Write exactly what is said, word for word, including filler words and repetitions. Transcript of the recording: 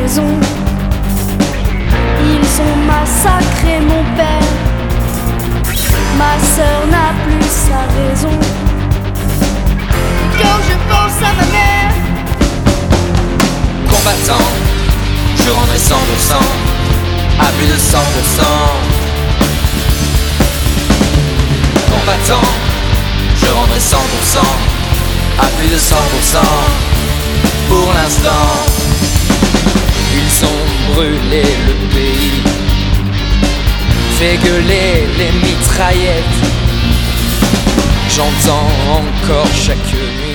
raison. Ils ont massacré mon père, ma sœur n'a plus sa raison. Quand je pense à ma mère, combattant, je rendrai cent pour cent, à plus de cent pour cent. Combattant, je rendrai cent pour cent, à plus de cent pour cent. Pour l'instant, ils ont brûlé le pays, fait gueuler les mitraillettes. J'entends encore chaque nuit